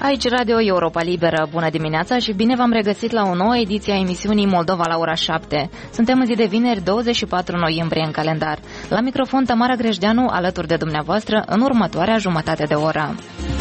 Aici Radio Europa Liberă. Bună dimineața și bine v-am regăsit la o nouă ediție a emisiunii Moldova la ora 7. Suntem în zi de vineri, 24 noiembrie în calendar. La microfon Tamara Grejdeanu, alături de dumneavoastră în următoarea jumătate de oră.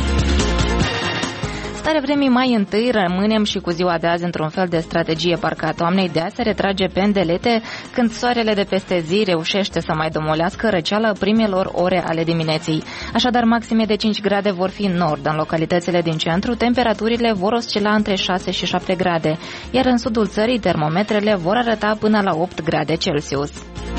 Starea vremii mai întâi, rămânem și cu ziua de azi într-un fel de strategie parcă a toamnei de a se retrage pe îndelete când soarele de peste zi reușește să mai domolească răceala primelor ore ale dimineții. Așadar, maxime de 5 grade vor fi în nord. În localitățile din centru, temperaturile vor oscila între 6 și 7 grade, iar în sudul țării termometrele vor arăta până la 8 grade Celsius.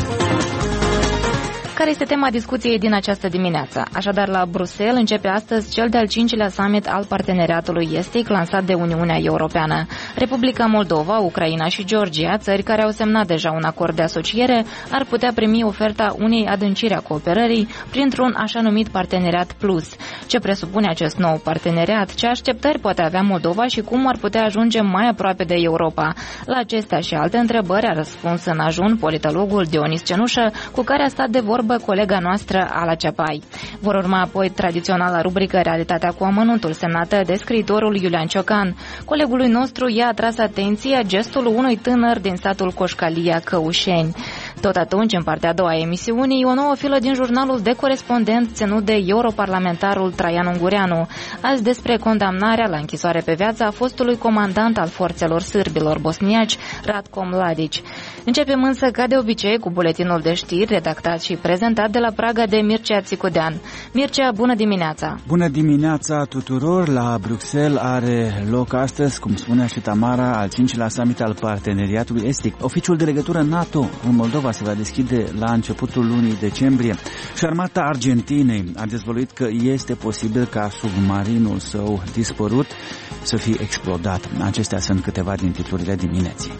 Care este tema discuției din această dimineață? Așadar, la Bruxelles începe astăzi cel de-al 5-lea summit al parteneriatului estic lansat de Uniunea Europeană. Republica Moldova, Ucraina și Georgia, țări care au semnat deja un acord de asociere, ar putea primi oferta unei adânciri a cooperării printr-un așa numit parteneriat plus. Ce presupune acest nou parteneriat? Ce așteptări poate avea Moldova și cum ar putea ajunge mai aproape de Europa? La acestea și alte întrebări a răspuns în ajun politologul Dionis Cenușă, cu care a stat de vorbă colega noastră Ala Ceapai. Vor urma apoi tradiționala rubrică Realitatea cu amănuntul, semnată de scriitorul Iulian Ciocan. Colegului nostru i-a atras atenția gestul unui tânăr din satul Coșcalia, Căușeni. Tot atunci, în partea a doua a emisiunii, o nouă filă din jurnalul de corespondent ținut de europarlamentarul Traian Ungureanu, azi despre condamnarea la închisoare pe viață a fostului comandant al forțelor sârbilor bosniaci, Ratko Mladic. Începem însă, ca de obicei, cu buletinul de știri redactat și prezentat de la Praga de Mircea Țicudean. Mircea, bună dimineața! Bună dimineața tuturor! La Bruxelles are loc astăzi, cum spunea și Tamara, al 5-lea summit al parteneriatului estic. Oficiul de legătură NATO în Moldova se va deschide la începutul lunii decembrie și armata Argentinei a dezvăluit că este posibil ca submarinul său dispărut să fie explodat. Acestea sunt câteva din titlurile dimineții.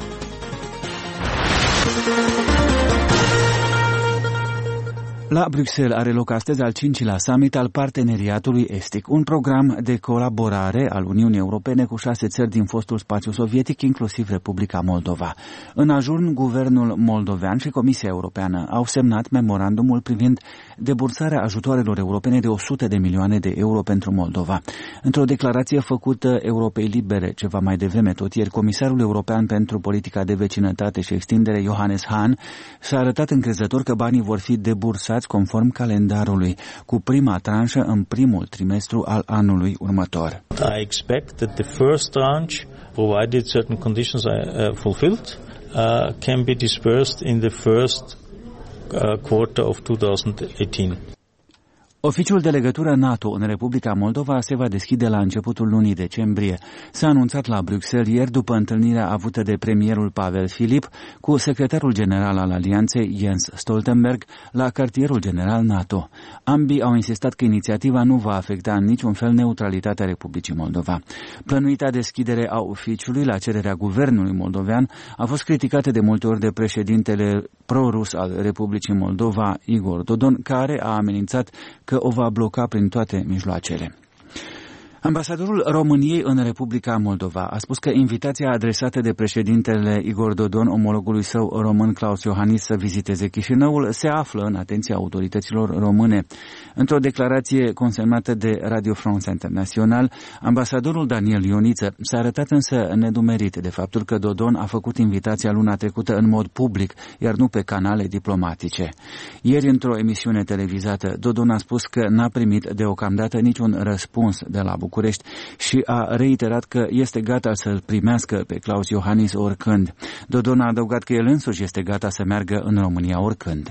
La Bruxelles are loc astăzi al 5-lea summit al parteneriatului estic, un program de colaborare al Uniunii Europene cu 6 țări din fostul spațiu sovietic, inclusiv Republica Moldova. În ajun, guvernul moldovean și Comisia Europeană au semnat memorandumul privind debursarea ajutoarelor europene de 100 de milioane de euro pentru Moldova. Într-o declarație făcută Europei Libere ceva mai devreme tot ieri, Comisarul European pentru Politica de Vecinătate și Extindere, Johannes Hahn, s-a arătat încrezător că banii vor fi debursați conform calendarului, cu prima tranșă în primul trimestru al anului următor. I expect that the first tranche, provided certain conditions are fulfilled, can be disbursed in the first quarter of 2018. Oficiul de legătură NATO în Republica Moldova se va deschide la începutul lunii decembrie. S-a anunțat la Bruxelles ieri după întâlnirea avută de premierul Pavel Filip cu secretarul general al Alianței Jens Stoltenberg la cartierul general NATO. Ambii au insistat că inițiativa nu va afecta în niciun fel neutralitatea Republicii Moldova. Plănuita deschidere a oficiului la cererea guvernului moldovean a fost criticată de multe ori de președintele pro-rus al Republicii Moldova, Igor Dodon, care a amenințat că o va bloca prin toate mijloacele. Ambasadorul României în Republica Moldova a spus că invitația adresată de președintele Igor Dodon omologului său român Claus Iohannis să viziteze Chișinăul se află în atenția autorităților române. Într-o declarație consemnată de Radio France International, ambasadorul Daniel Ioniță s-a arătat însă nedumerit de faptul că Dodon a făcut invitația luna trecută în mod public, iar nu pe canale diplomatice. Ieri, într-o emisiune televizată, Dodon a spus că n-a primit deocamdată niciun răspuns de la București și a reiterat că este gata să-l primească pe Claus Iohannis oricând. Dodon a adăugat că el însuși este gata să meargă în România oricând.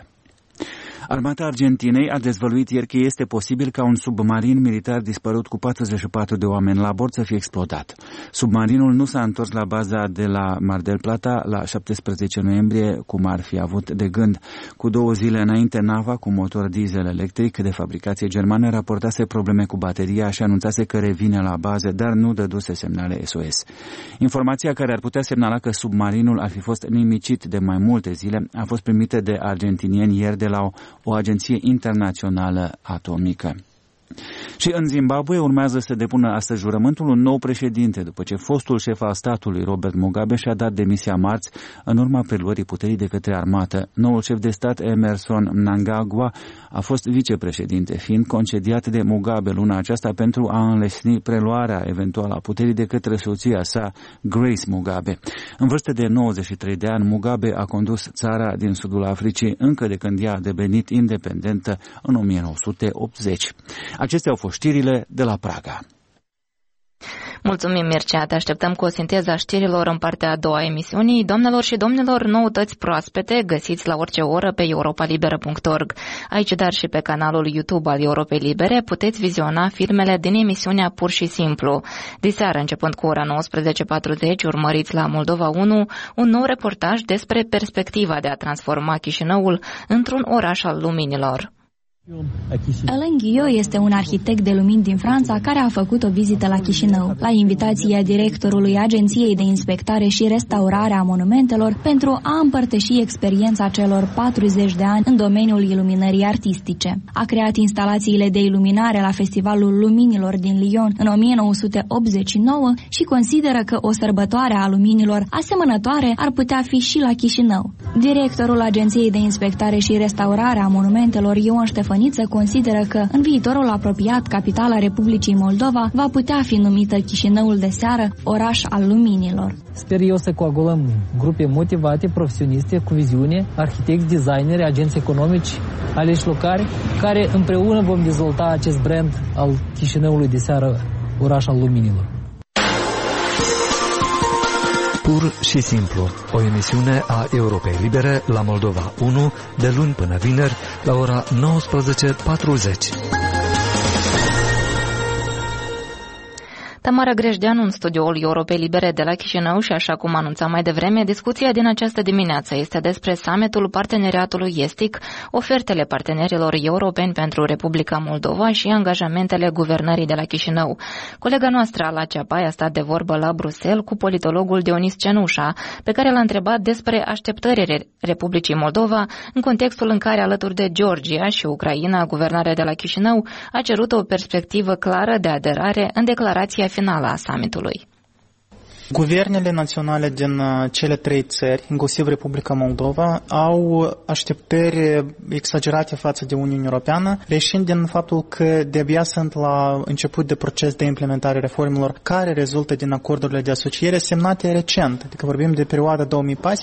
Armata Argentinei a dezvăluit ieri că este posibil ca un submarin militar dispărut cu 44 de oameni la bord să fie explodat. Submarinul nu s-a întors la baza de la Mar del Plata la 17 noiembrie, cum ar fi avut de gând. Cu 2 zile înainte, nava cu motor diesel electric de fabricație germană raportase probleme cu bateria și anunțase că revine la bază, dar nu dăduse semnale SOS. Informația care ar putea semnala că submarinul ar fi fost nimicit de mai multe zile a fost primită de argentinieni ieri de la o agenție internațională atomică. Și în Zimbabwe urmează să depună astăzi jurământul un nou președinte, după ce fostul șef al statului, Robert Mugabe, și-a dat demisia marți în urma preluării puterii de către armată. Noul șef de stat, Emmerson Mnangagwa, a fost vicepreședinte, fiind concediat de Mugabe luna aceasta pentru a înlesni preluarea eventuală a puterii de către soția sa, Grace Mugabe. În vârstă de 93 de ani, Mugabe a condus țara din sudul Africii încă de când ea a devenit independentă în 1980. Acestea au fost știrile de la Praga. Mulțumim, Mircea. Te așteptăm cu o sinteză a știrilor în partea a doua a emisiunii. Doamnelor și domnilor, noutăți proaspete găsiți la orice oră pe europalibera.org. Aici, dar și pe canalul YouTube al Europei Libere, puteți viziona filmele din emisiunea Pur și Simplu. Diseară, începând cu ora 19:40, urmăriți la Moldova 1 un nou reportaj despre perspectiva de a transforma Chișinăul într-un oraș al luminilor. Alain Guillot este un arhitect de lumini din Franța care a făcut o vizită la Chișinău, la invitația directorului Agenției de Inspectare și Restaurare a Monumentelor, pentru a împărtăși experiența celor 40 de ani în domeniul iluminării artistice. A creat instalațiile de iluminare la Festivalul Luminilor din Lyon în 1989 și consideră că o sărbătoare a luminilor asemănătoare ar putea fi și la Chișinău. Directorul Agenției de Inspectare și Restaurare a Monumentelor, Ion Ștefăniță, consideră că în viitorul apropiat capitala Republicii Moldova va putea fi numită Chișinăul de seară, oraș al luminilor. Sper eu să coagulăm grupe motivate, profesioniste, cu viziune, arhitecți, designeri, agenți economici, aleși locali, care împreună vom dezvolta acest brand al Chișinăului de seară, oraș al luminilor. Pur și simplu, o emisiune a Europei Libere la Moldova 1, de luni până vineri, la ora 19:40. Tamara Grejdeanu în studioul Europei Libere de la Chișinău și, așa cum anunțam mai devreme, discuția din această dimineață este despre summitul Parteneriatului Estic, ofertele partenerilor europeni pentru Republica Moldova și angajamentele guvernării de la Chișinău. Colega noastră, Ala Ceapai, a stat de vorbă la Bruxelles cu politologul Dionis Cenușa, pe care l-a întrebat despre așteptările Republicii Moldova în contextul în care, alături de Georgia și Ucraina, guvernarea de la Chișinău a cerut o perspectivă clară de aderare în declarația finală a summitului. Guvernele naționale din cele trei țări, inclusiv Republica Moldova, au așteptări exagerate față de Uniunea Europeană, reșind din faptul că de-abia sunt la început de proces de implementare reformelor care rezultă din acordurile de asociere semnate recent, adică vorbim de perioada 2014-2016-17.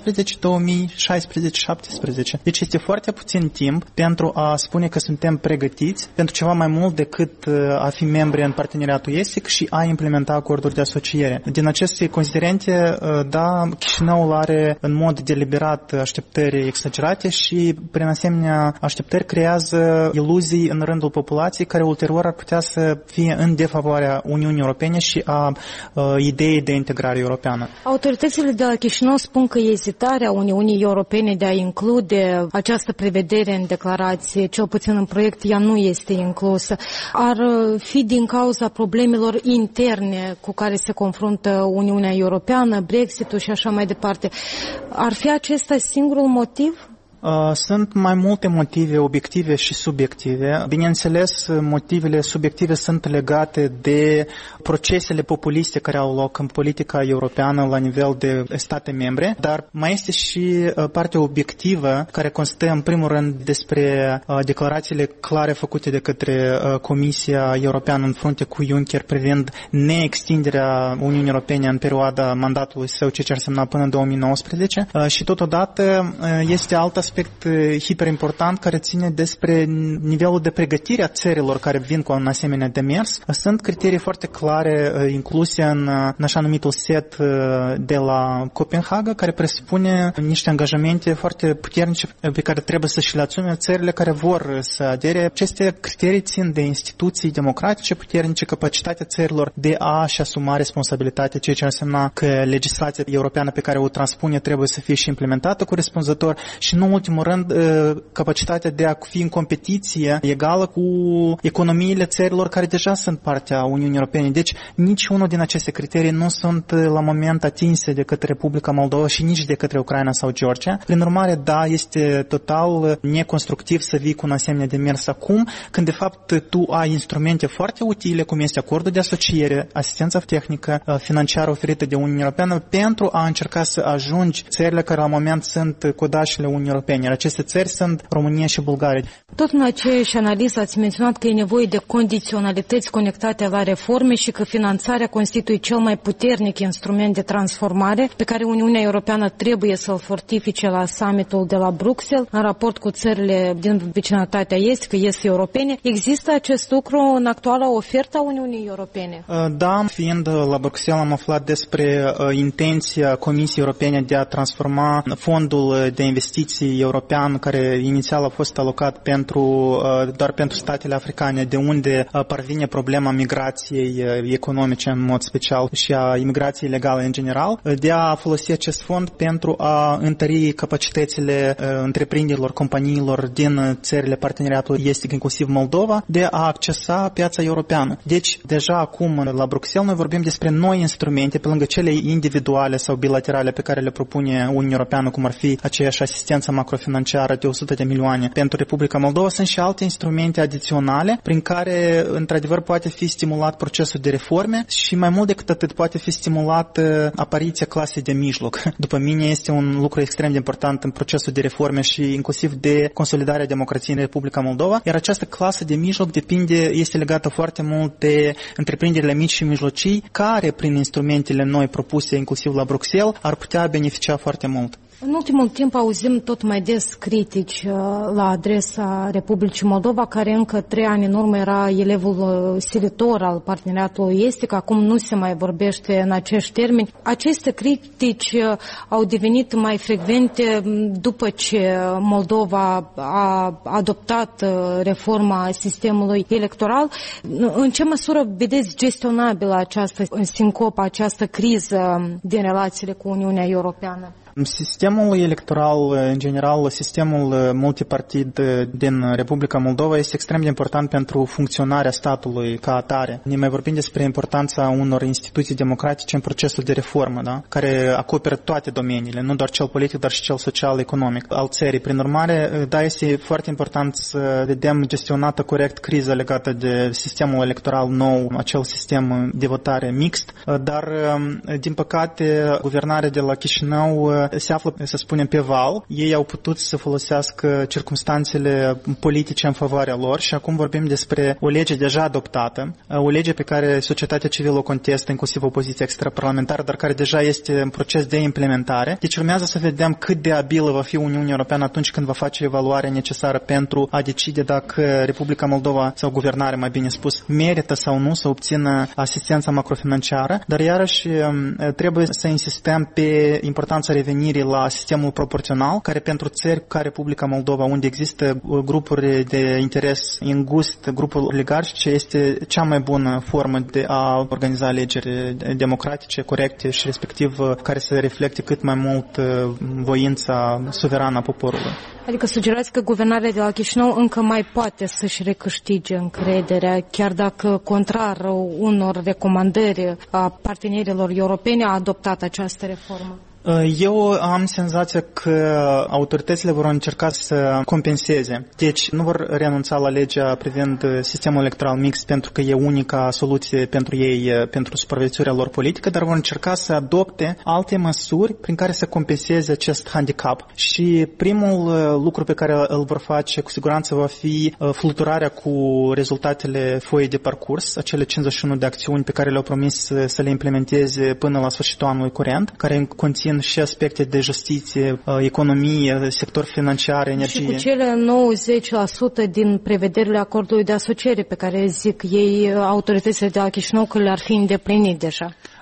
Deci este foarte puțin timp pentru a spune că suntem pregătiți pentru ceva mai mult decât a fi membri în parteneriatul estic și a implementa acorduri de asociere. Din aceste considerente, da, Chișinăul are în mod deliberat așteptări exagerate și prin asemenea așteptări creează iluzii în rândul populației care ulterior ar putea să fie în defavoarea Uniunii Europene și a ideii de integrare europeană. Autoritățile de la Chișinău spun că ezitarea Uniunii Europene de a include această prevedere în declarație, cel puțin în proiect, ea nu este inclusă. Ar fi din cauza problemelor interne cu care se confruntă Uniunea Europeană, Brexit-ul și așa mai departe. Ar fi acesta singurul motiv? Sunt mai multe motive obiective și subiective. Bineînțeles, motivele subiective sunt legate de procesele populiste care au loc în politica europeană la nivel de state membre, dar mai este și partea obiectivă care constă în primul rând despre declarațiile clare făcute de către Comisia Europeană în frunte cu Juncker privind neextinderea Uniunii Europene în perioada mandatului său, ceea ce ar semna până în 2019 și totodată este alt aspect hiperimportant care ține despre nivelul de pregătire a țărilor care vin cu un asemenea demers. Sunt criterii foarte clare incluse în așa numitul set de la Copenhaga, care presupune niște angajamente foarte puternice pe care trebuie să și le asume țările care vor să adere. Aceste criterii țin de instituții democratice puternice, capacitatea țărilor de a-și asuma responsabilitatea, ceea ce însemna că legislația europeană pe care o transpune trebuie să fie și implementată corespunzător și, nu ultimul rând, capacitatea de a fi în competiție egală cu economiile țărilor care deja sunt partea Uniunii Europene. Deci, nici unul din aceste criterii nu sunt la moment atinse de către Republica Moldova și nici de către Ucraina sau Georgia. Prin urmare, da, este total neconstructiv să vii cu un asemenea demers acum, când de fapt tu ai instrumente foarte utile, cum este acordul de asociere, asistența tehnică, financiară oferită de Uniunea Europeană, pentru a încerca să ajungi țările care la moment sunt codașele Uniunii Europene. Aceste țări sunt România și Bulgaria. Tot în aceeași analiză ați menționat că e nevoie de condiționalități conectate la reforme și că finanțarea constituie cel mai puternic instrument de transformare pe care Uniunea Europeană trebuie să-l fortifice la summitul de la Bruxelles în raport cu țările din vecinătatea estică, est-europene. Există acest lucru în actuala ofertă a Uniunii Europene? Da, fiind la Bruxelles am aflat despre intenția Comisiei Europene de a transforma fondul de investiții european, care inițial a fost alocat doar pentru statele africane, de unde parvine problema migrației economice în mod special și a imigrației legale în general, de a folosi acest fond pentru a întări capacitățile întreprinderilor, companiilor din țările parteneriatului estic, inclusiv Moldova, de a accesa piața europeană. Deci, deja acum la Bruxelles noi vorbim despre noi instrumente, pe lângă cele individuale sau bilaterale pe care le propune Uniunea Europeană, cum ar fi aceeași asistență macrofinanciară de 100 de milioane pentru Republica Moldova. Sunt și alte instrumente adiționale prin care, într-adevăr, poate fi stimulat procesul de reforme și mai mult decât atât poate fi stimulat apariția clasei de mijloc. După mine este un lucru extrem de important în procesul de reforme și inclusiv de consolidarea democrației în Republica Moldova, iar această clasă de mijloc este legată foarte mult de întreprinderile mici și mijlocii, care prin instrumentele noi propuse inclusiv la Bruxelles ar putea beneficia foarte mult. În ultimul timp auzim tot mai des critici la adresa Republicii Moldova, care încă 3 ani în urmă era elevul silitor al parteneriatului estic, acum nu se mai vorbește în acești termeni. Aceste critici au devenit mai frecvente după ce Moldova a adoptat reforma sistemului electoral. În ce măsură vedeți gestionabilă această sincopă, această criză din relațiile cu Uniunea Europeană? Sistemul electoral, în general, sistemul multipartid din Republica Moldova este extrem de important pentru funcționarea statului ca atare. Ne mai vorbim despre importanța unor instituții democratice în procesul de reformă, da? Care acoperă toate domeniile, nu doar cel politic, dar și cel social-economic al țării. Prin urmare, da, este foarte important să vedem gestionată corect criza legată de sistemul electoral nou, acel sistem de votare mixt, dar, din păcate, guvernarea de la Chișinău se află, să spunem, pe val. Ei au putut să folosească circumstanțele politice în favoarea lor și acum vorbim despre o lege deja adoptată, o lege pe care societatea civilă o contestă, inclusiv opoziția extraparlamentară, dar care deja este în proces de implementare. Deci urmează să vedem cât de abilă va fi Uniunea Europeană atunci când va face evaluarea necesară pentru a decide dacă Republica Moldova, sau guvernare mai bine spus, merită sau nu să obțină asistența macrofinanciară, dar iarăși trebuie să insistăm pe importanța revenirii la sistemul proporțional, care pentru țări ca Republica Moldova, unde există grupuri de interes îngust, grupuri oligarhice, este cea mai bună formă de a organiza alegeri democratice, corecte și respectiv care să reflecte cât mai mult voința suverană a poporului. Adică sugerați că guvernarea de la Chișinău încă mai poate să-și recâștige încrederea, chiar dacă, contrar unor recomandări a partenerilor europeni, a adoptat această reformă? Eu am senzația că autoritățile vor încerca să compenseze. Deci nu vor renunța la legea privind sistemul electoral mixt pentru că e unica soluție pentru ei, pentru supraviețuirea lor politică, dar vor încerca să adopte alte măsuri prin care să compenseze acest handicap. Și primul lucru pe care îl vor face cu siguranță va fi fluturarea cu rezultatele foii de parcurs, acele 51 de acțiuni pe care le-au promis să le implementeze până la sfârșitul anului curent, care conțin și aspecte de justiție, economie, sector financiar, energie. Și cu cele 90% din prevederile acordului de asociere pe care zic ei, autoritățile de la Chișinău, că le-ar fi îndeplinit deja.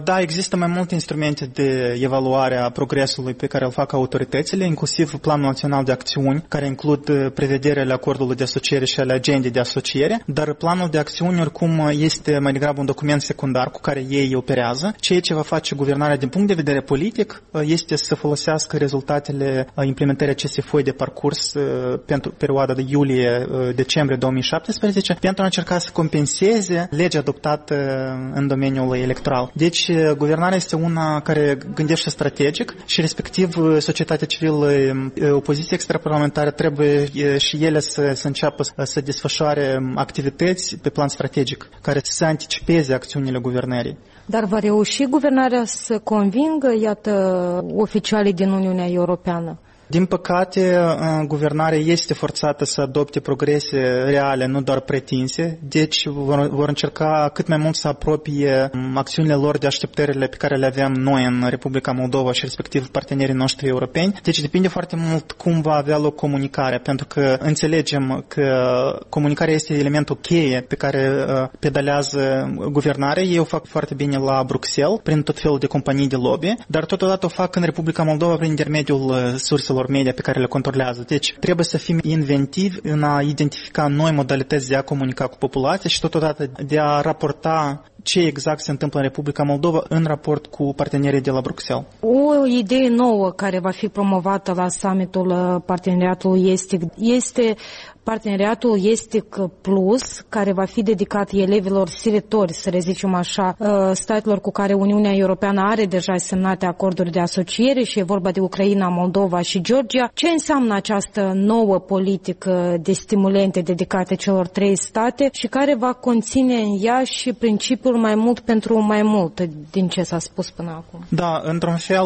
Da, există mai multe instrumente de evaluare a progresului pe care îl fac autoritățile, inclusiv Planul Național de Acțiuni, care includ prevederile acordului de asociere și ale agendei de asociere, dar planul de acțiuni oricum este mai degrabă un document secundar cu care ei operează. Ceea ce va face guvernarea din punct de vedere politic este să folosească rezultatele implementării acestei foi de parcurs pentru perioada de iulie-decembrie 2017 pentru a încerca să compenseze legea adoptată în domeniul electoral. Deci, guvernarea este una care gândește strategic și respectiv societatea civilă, opoziția extraparlamentară trebuie și ele să înceapă să desfășoare activități pe plan strategic care să anticipeze acțiunile guvernării. Dar va reuși guvernarea să convingă, iată, oficialii din Uniunea Europeană? Din păcate, guvernarea este forțată să adopte progrese reale, nu doar pretinse, deci vor încerca cât mai mult să apropie acțiunile lor de așteptările pe care le avem noi în Republica Moldova și respectiv partenerii noștri europeni. Deci depinde foarte mult cum va avea loc comunicarea, pentru că înțelegem că comunicarea este elementul cheie pe care pedalează guvernarea. Ei o fac foarte bine la Bruxelles, prin tot felul de companii de lobby, dar totodată o fac în Republica Moldova prin intermediul surselor media pe care le controlează. Deci trebuie să fim inventivi în a identifica noi modalități de a comunica cu populația și totodată de a raporta ce exact se întâmplă în Republica Moldova în raport cu partenerii de la Bruxelles. O idee nouă care va fi promovată la summitul Parteneriatului Estic este Parteneriatul Estic Plus, care va fi dedicat elevilor silitori, să le zicem așa, statelor cu care Uniunea Europeană are deja semnate acorduri de asociere și e vorba de Ucraina, Moldova și Georgia. Ce înseamnă această nouă politică de stimulente dedicate celor trei state și care va conține în ea și principiul mai mult pentru mai mult, din ce s-a spus până acum? Da, într-un fel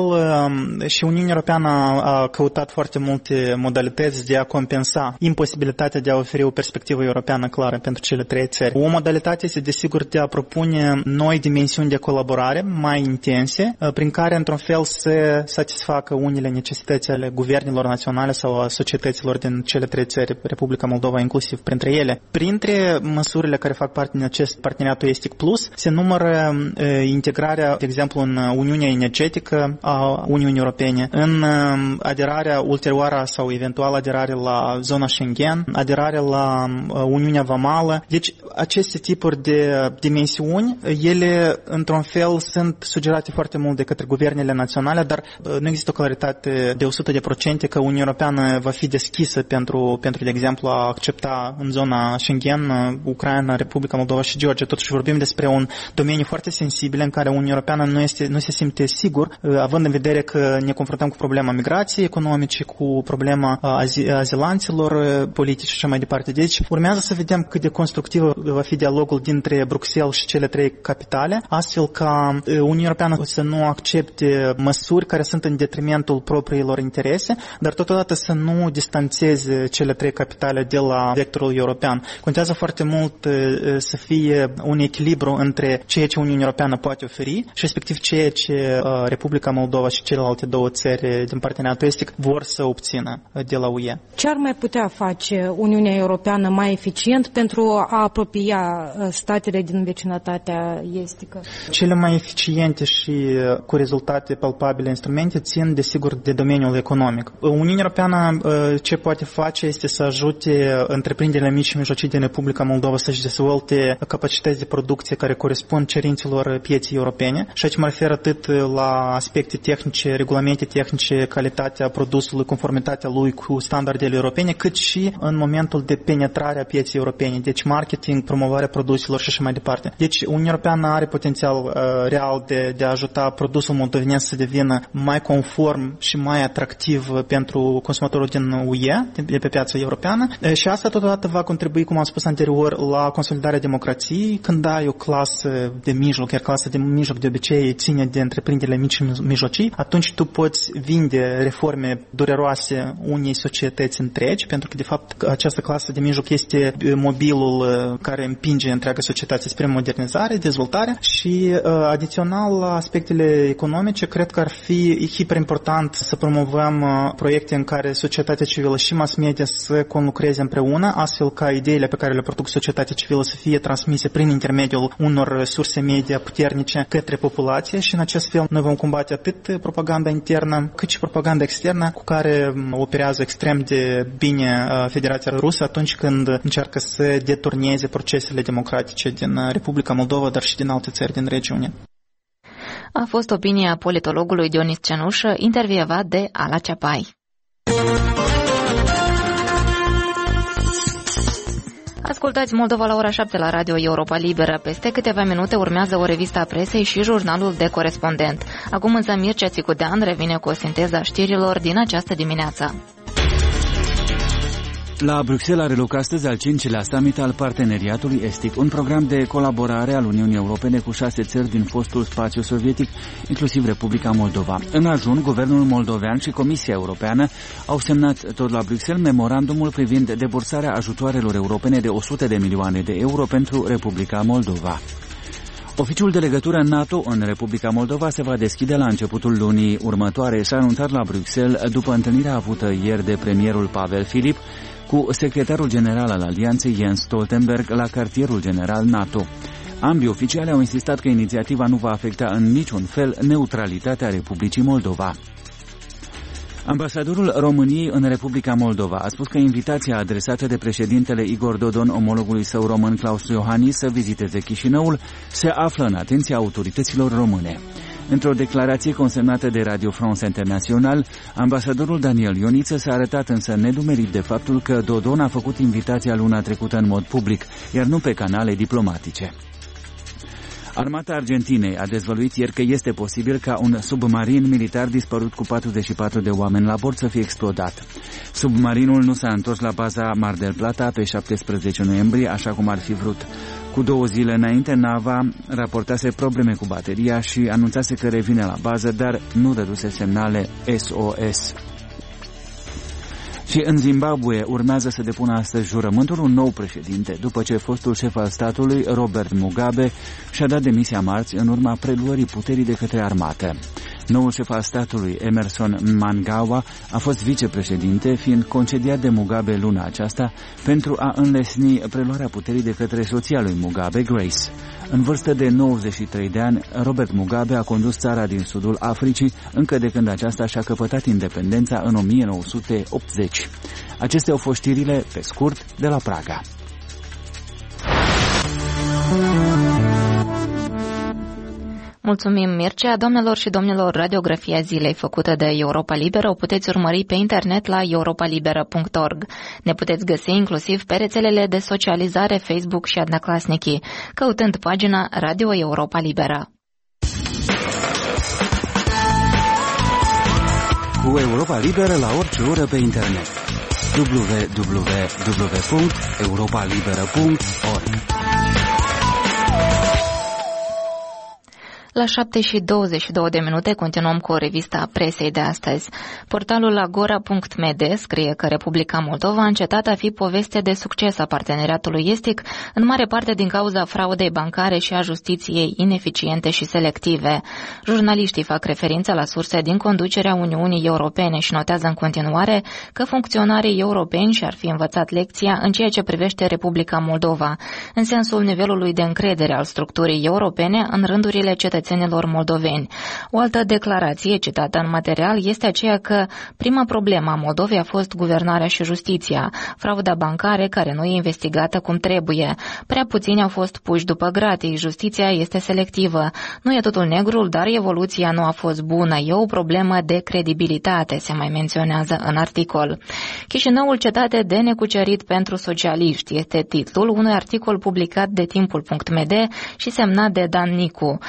și Uniunea Europeană a căutat foarte multe modalități de a compensa imposibilitatea de a oferi o perspectivă europeană clară pentru cele trei țări. O modalitate este, desigur, de a propune noi dimensiuni de colaborare mai intense, prin care, într-un fel, să satisfacă unele necesități ale guvernelor naționale sau a societăților din cele trei țări, Republica Moldova inclusiv printre ele. Printre măsurile care fac parte din acest Parteneriatul Estic Plus se numără integrarea, de exemplu, în Uniunea Energetică a Uniunii Europene, în aderarea ulterioară sau eventual aderare la zona Schengen, aderarea la Uniunea Vamală. Deci aceste tipuri de dimensiuni, ele într-un fel sunt sugerate foarte mult de către guvernele naționale, dar nu există o claritate de 100% că Uniunea Europeană va fi deschisă pentru de exemplu, a accepta în zona Schengen Ucraina, Republica Moldova și Georgia. Totuși vorbim despre un domeniu foarte sensibil în care Uniunea Europeană nu se simte sigur, având în vedere că ne confruntăm cu problema migrației economice, cu problema azilanților politici și așa mai departe. Deci urmează să vedem cât de constructiv va fi dialogul dintre Bruxelles și cele trei capitale, astfel ca Uniunea Europeană să nu accepte măsuri care sunt în detrimentul propriilor interese, dar totodată să nu distanțeze cele trei capitale de la vectorul european. Contează foarte mult să fie un echilibru între ceea ce Uniunea Europeană poate oferi și respectiv ceea ce Republica Moldova și celelalte două țări din Parteneriatul Estic vor să obțină de la UE. Ce ar mai putea face Uniunea Europeană mai eficient pentru a apropia statele din vecinătatea estică? Cele mai eficiente și cu rezultate palpabile instrumente țin, desigur, de domeniul economic. Uniunea Europeană ce poate face este să ajute întreprinderile mici și mijlocii din Republica Moldova să-și dezvolte capacități de producție care corespund cerințelor pieței europene. Și aici mă refer atât la aspecte tehnice, regulamente tehnice, calitatea produsului, conformitatea lui cu standardele europene, cât și în momentul de penetrare a pieței europene, deci marketing, promovarea produselor și așa mai departe. Deci Uniunea Europeană are potențial real de a ajuta produsul moldovenesc să devină mai conform și mai atractiv pentru consumatorul din UE, de pe piața europeană, și asta totodată va contribui, cum am spus anterior, la consolidarea democrației. Când ai o clasă de mijloc, iar clasa de mijloc de obicei ține de întreprinderile mici și mijlocii, atunci tu poți vinde reforme dureroase unei societăți întregi, pentru că de fapt această clasă de mijloc este mobilul care împinge întreaga societate spre modernizare, dezvoltare și adițional la aspectele economice, cred că ar fi hiperimportant să promovăm proiecte în care societatea civilă și mass media să conlucreze împreună, astfel ca ideile pe care le produc societatea civilă să fie transmise prin intermediul unor surse media puternice către populație și în acest fel noi vom combate atât propaganda internă cât și propaganda externă cu care operează extrem de bine Federația Rusă atunci când încearcă să deturneze procesele democratice din Republica Moldova, dar și din alte țări din regiune. A fost opinia politologului Dionis Cenușă, intervievat de Ala Ceapai. Ascultați Moldova la ora 7 la Radio Europa Liberă. Peste câteva minute urmează o revistă a presei și jurnalul de corespondent. Acum însă Mircea Țicudean revine cu o sinteză a știrilor din această dimineață. La Bruxelles are loc astăzi al 5-lea summit al Parteneriatului Estic, un program de colaborare al Uniunii Europene cu 6 țări din fostul spațiu sovietic, inclusiv Republica Moldova. În ajun, guvernul moldovean și Comisia Europeană au semnat tot la Bruxelles memorandumul privind debursarea ajutoarelor europene de 100 de milioane de euro pentru Republica Moldova. Oficiul de legătură NATO în Republica Moldova se va deschide la începutul lunii următoare, s-a anunțat la Bruxelles după întâlnirea avută ieri de premierul Pavel Filip cu secretarul general al alianței Jens Stoltenberg la cartierul general NATO. Ambii oficiali au insistat că inițiativa nu va afecta în niciun fel neutralitatea Republicii Moldova. Ambasadorul României în Republica Moldova a spus că invitația adresată de președintele Igor Dodon omologului său român Claus Iohannis să viziteze Chișinăul se află în atenția autorităților române. Într-o declarație consemnată de Radio France International, ambasadorul Daniel Ioniță s-a arătat însă nedumerit de faptul că Dodon a făcut invitația luna trecută în mod public, iar nu pe canale diplomatice. Armata Argentinei a dezvăluit ieri că este posibil ca un submarin militar dispărut cu 44 de oameni la bord să fie explodat. Submarinul nu s-a întors la baza Mar del Plata pe 17 noiembrie, așa cum ar fi vrut. Cu 2 zile înainte, nava raportase probleme cu bateria și anunțase că revine la bază, dar nu dăduse semnale SOS. Și în Zimbabwe urmează să depună astăzi jurământul un nou președinte, după ce fostul șef al statului, Robert Mugabe, și-a dat demisia marți în urma preluării puterii de către armată. Noul șef al statului, Emerson Mnangagwa, a fost vicepreședinte, fiind concediat de Mugabe luna aceasta pentru a înlesni preluarea puterii de către soția lui Mugabe, Grace. În vârstă de 93 de ani, Robert Mugabe a condus țara din sudul Africii încă de când aceasta și-a căpătat independența în 1980. Acestea au fost știrile, pe scurt, de la Praga. Mulțumim, Mircea. Doamnelor și domnilor, radiografia zilei făcută de Europa Liberă o puteți urmări pe internet la europalibera.org. Ne puteți găsi inclusiv pe rețelele de socializare Facebook și Adnaclasnici, căutând pagina Radio Europa Liberă. Cu Europa Liberă la orice oră pe internet. www.europalibera.org. La 7:22 continuăm cu o revistă a presei de astăzi. Portalul Agora.md scrie că Republica Moldova a încetat a fi poveste de succes a parteneriatului estic, în mare parte din cauza fraudei bancare și a justiției ineficiente și selective. Jurnaliștii fac referință la surse din conducerea Uniunii Europene și notează în continuare că funcționarii europeni și-ar fi învățat lecția în ceea ce privește Republica Moldova, în sensul nivelului de încredere al structurii europene în rândurile cetățenilor moldoveni. O altă declarație citată în material este aceea că prima problemă a Moldovei a fost guvernarea și justiția, frauda bancare care nu e investigată cum trebuie. Prea puțini au fost puși după gratii, justiția este selectivă. Nu e totul negru, dar evoluția nu a fost bună. E o problemă de credibilitate, se mai menționează în articol. Chișinăul, cetate de necucerit pentru socialiști, este titlul unui articol publicat de Timpul.md și semnat de Dan Nicu. În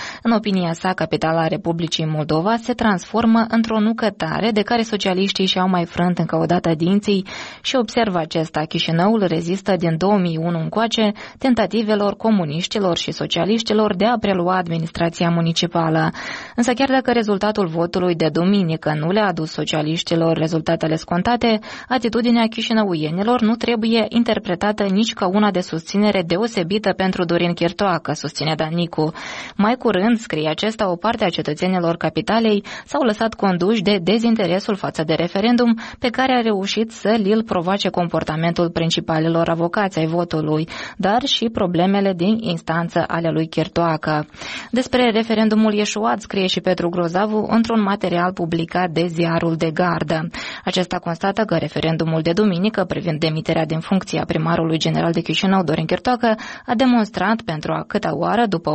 opinia sa, capitala Republicii Moldova se transformă într-o nucătare de care socialiștii și-au mai frânt încă o dată dinții și observă acesta. Chișinăul rezistă din 2001 încoace tentativelor comuniștilor și socialiștilor de a prelua administrația municipală. Însă chiar dacă rezultatul votului de duminică nu le-a adus socialiștilor rezultatele scontate, atitudinea chișinăuienilor nu trebuie interpretată nici ca una de susținere deosebită pentru Dorin Chirtoacă, susține Dan Nicu. Mai curând, scrie acesta, o parte a cetățenilor capitalei s-au lăsat conduși de dezinteresul față de referendum pe care a reușit să li-l provoace comportamentul principalilor avocați ai votului, dar și problemele din instanță ale lui Chirtoacă. Despre referendumul eșuat scrie și Petru Grozavu într-un material publicat de Ziarul de Gardă. Acesta constată că referendumul de duminică privind demiterea din funcția primarului general de Chișinău, Dorin Chirtoacă, a demonstrat pentru a câta oară după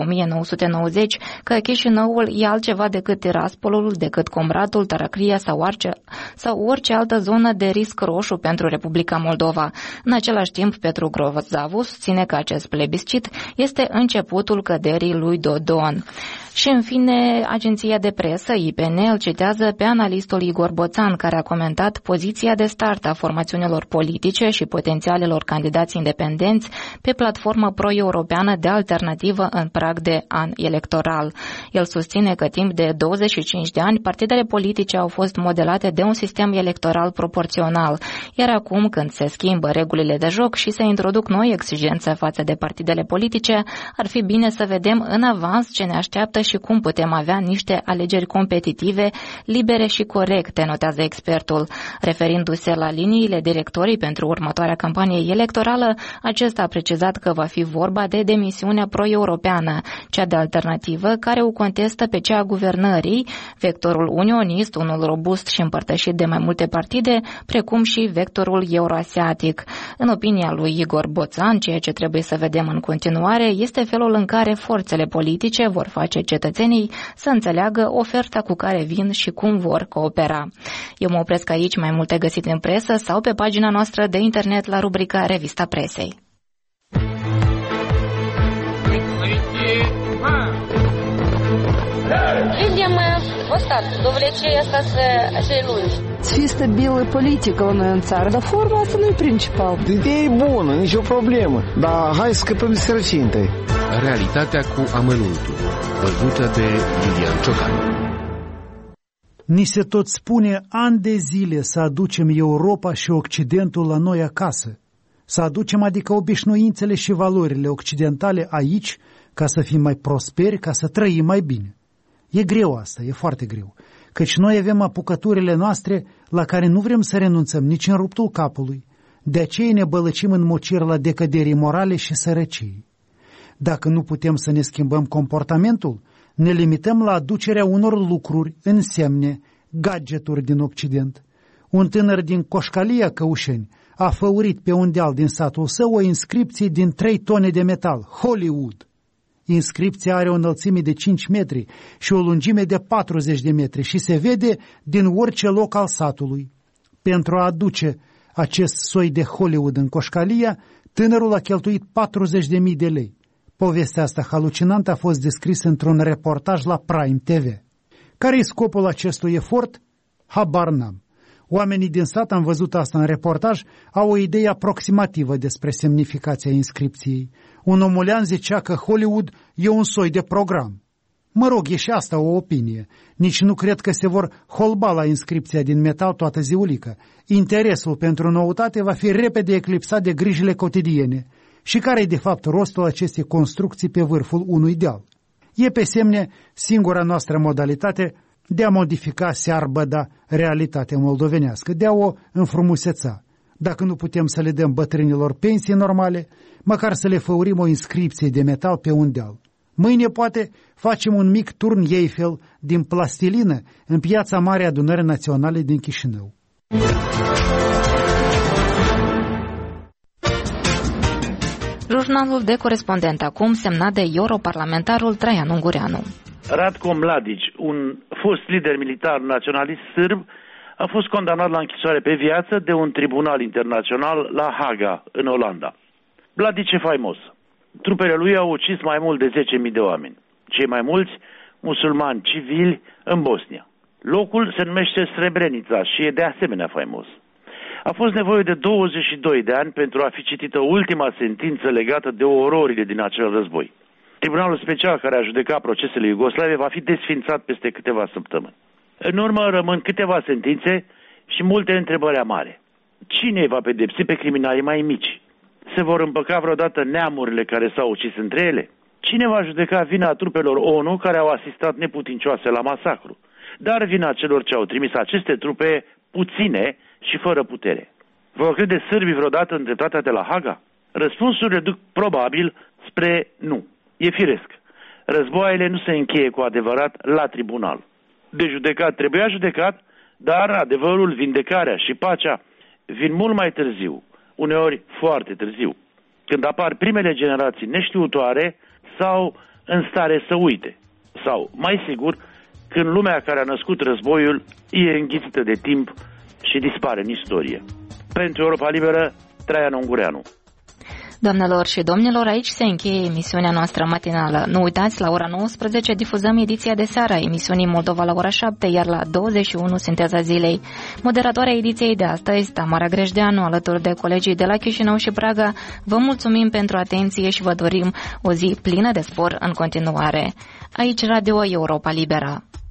1990 că Chișinăul e altceva decât Tiraspolul, decât Comratul, Taracria sau orice altă zonă de risc roșu pentru Republica Moldova. În același timp, Petru Grozavu susține că acest plebiscit este începutul căderii lui Dodon. Și în fine, agenția de presă IPN îl citează pe analistul Igor Boțan, care a comentat poziția de start a formațiunilor politice și potențialelor candidați independenți pe platformă pro-europeană de alternativă în prag de an electoral. El susține că timp de 25 de ani partidele politice au fost modelate de un sistem electoral proporțional, iar acum când se schimbă regulile de joc și se introduc noi exigențe față de partidele politice, ar fi bine să vedem în avans ce ne așteaptă și cum putem avea niște alegeri competitive, libere și corecte, notează expertul. Referindu-se la liniile directorii pentru următoarea campanie electorală, acesta a precizat că va fi vorba de demisiunea pro-europeană, cea de alternativă care o contestă pe cea a guvernării, vectorul unionist, unul robust și împărtășit de mai multe partide, precum și vectorul euroasiatic. În opinia lui Igor Boțan, ceea ce trebuie să vedem în continuare este felul în care forțele politice vor face cetățenii să înțeleagă oferta cu care vin și cum vor coopera. Eu mă opresc aici, mai multe găsit în presă sau pe pagina noastră de internet la rubrica Revista Presei. Видим остаток, довлечение остаться celui. Să fie stabilă politică la noi în țară, dar forma asta nu e principal. Ideea e bună, nicio problemă, dar hai să scăpăm de sărăcinte. Realitatea cu amănuntul, văzută de Iulian Ciocan. Ni se tot spune ani de zile să aducem Europa și Occidentul la noi acasă. Să aducem adică obișnuințele și valorile occidentale aici, ca să fim mai prosperi, ca să trăim mai bine. E greu asta, e foarte greu, căci noi avem apucăturile noastre la care nu vrem să renunțăm nici în ruptul capului. De aceea ne bălăcim în mocirla decăderii morale și sărăciei. Dacă nu putem să ne schimbăm comportamentul, ne limităm la aducerea unor lucruri, însemne, gadgeturi din Occident. Un tânăr din Coșcalia, Căușeni, a făurit pe un deal din satul său o inscripție din 3 tone de metal, Hollywood. Inscripția are o înălțime de 5 metri și o lungime de 40 de metri și se vede din orice loc al satului. Pentru a aduce acest soi de Hollywood în Coșcalia, tânărul a cheltuit 40.000 de lei. Povestea asta halucinantă a fost descrisă într-un reportaj la Prime TV. Care-i scopul acestui efort? Habar n-am. Oamenii din sat, am văzut asta în reportaj, au o idee aproximativă despre semnificația inscripției. Un omulean zicea că Hollywood e un soi de program. Mă rog, e și asta o opinie. Nici nu cred că se vor holba la inscripția din metal toată ziulică. Interesul pentru noutate va fi repede eclipsat de grijile cotidiene. Și care-i de fapt rostul acestei construcții pe vârful unui deal? E pe semne singura noastră modalitate de a modifica searbăda realitatea moldovenească, de a o înfrumuseța. Dacă nu putem să le dăm bătrânilor pensii normale, măcar să le făurim o inscripție de metal pe un deal. Mâine poate facem un mic turn Eiffel din plastilină în Piața Mare Adunării Naționale din Chișinău. Jurnalul de corespondent acum, semnat de europarlamentarul Traian Ungureanu. Ratko Mladic, un fost lider militar naționalist sârb, a fost condamnat la închisoare pe viață de un tribunal internațional la Haga, în Olanda. Mladic e faimos. Trupele lui au ucis mai mult de 10.000 de oameni. Cei mai mulți musulmani civili în Bosnia. Locul se numește Srebrenica și e de asemenea faimos. A fost nevoie de 22 de ani pentru a fi citită ultima sentință legată de ororile din acel război. Tribunalul special care a judecat procesele Iugoslavie va fi desfințat peste câteva săptămâni. În urmă rămân câteva sentințe și multe întrebări amare. Cine îi va pedepsi pe criminalii mai mici? Se vor împăca vreodată neamurile care s-au ucis între ele? Cine va judeca vina trupelor ONU care au asistat neputincioase la masacru? Dar vina celor ce au trimis aceste trupe puține și fără putere. Vor crede sârbii vreodată în dreptatea de la Haga? Răspunsurile duc probabil spre nu. E firesc. Războaiele nu se încheie cu adevărat la tribunal. De judecat trebuia judecat, dar adevărul, vindecarea și pacea vin mult mai târziu, uneori foarte târziu, când apar primele generații neștiutoare sau în stare să uite. Sau, mai sigur, când lumea care a născut războiul e înghițită de timp și dispare în istorie. Pentru Europa Liberă, Traian Ungureanu. Doamnelor și domnilor, aici se încheie emisiunea noastră matinală. Nu uitați, la ora 19 difuzăm ediția de seară a emisiunii Moldova la ora 7, iar la 21 Sinteza zilei. Moderatoarea ediției de astăzi, Tamara Grejdeanu, alături de colegii de la Chișinău și Praga, vă mulțumim pentru atenție și vă dorim o zi plină de spor în continuare. Aici Radio Europa Liberă.